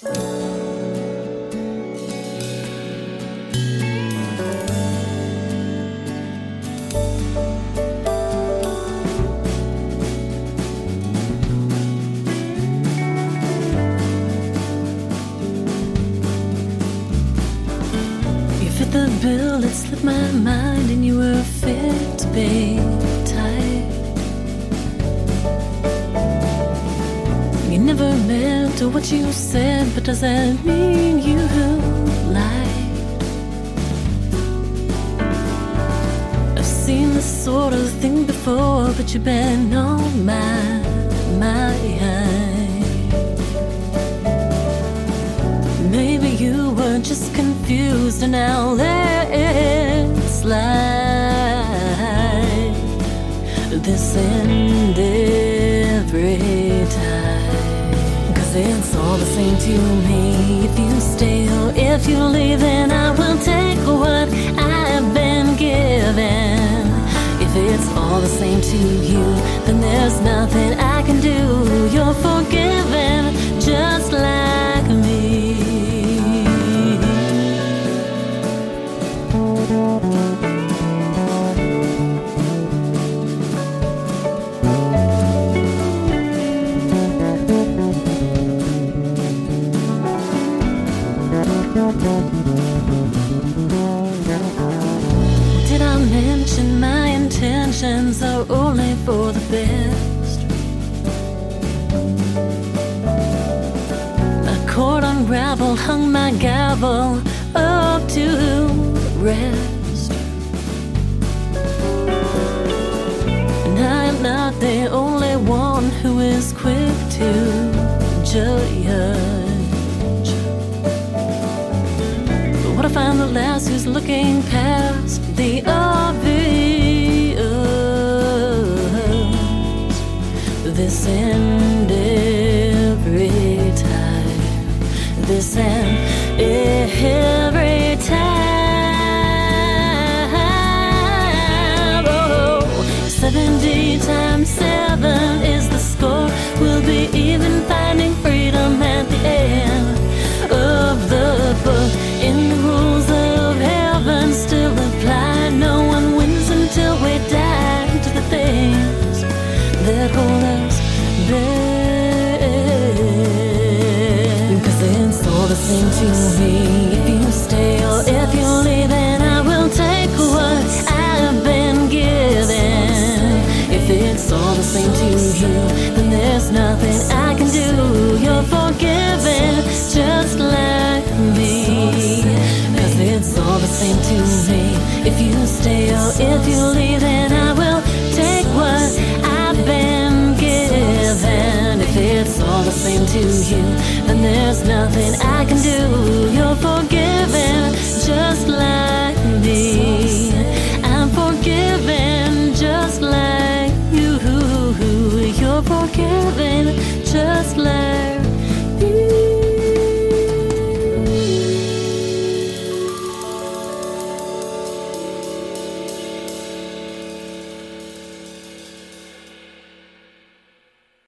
The bill, it slipped my mind, and you were fit to be tight. You never meant to what you said, but does that mean you lied? I've seen this sort of thing before, but you've been on my Maybe you were just confused, and now let it slide. This end every time, 'cause it's all the same to me. If you stay or if you leave, then I will take what I've been given. If it's all the same to you, then there's nothing I can do. You're forgiven, just like me. Did I mention my intentions are only for the best? My cord unraveled, hung my gavel up to rest. And I am not the only one who is quick to judge. But what if I'm the last who's looking past the obvious? This end every time. This end every time. Oh, 70 times 7 is the score. We'll be even, finding freedom at the end of the book. In the rules of heaven still apply. No one wins until we die to the things that hold us back. 'Cause it's all the same to me. If you stay or if you leave, then I will take what I've been given. If it's all the same to you, then there's nothing I can do. You're forgiven, just like me. 'Cause it's all the same to me. If you stay or if you leave, then I will take what I've been given. If it's all the same to you, then there's nothing I can do. You're forgiven.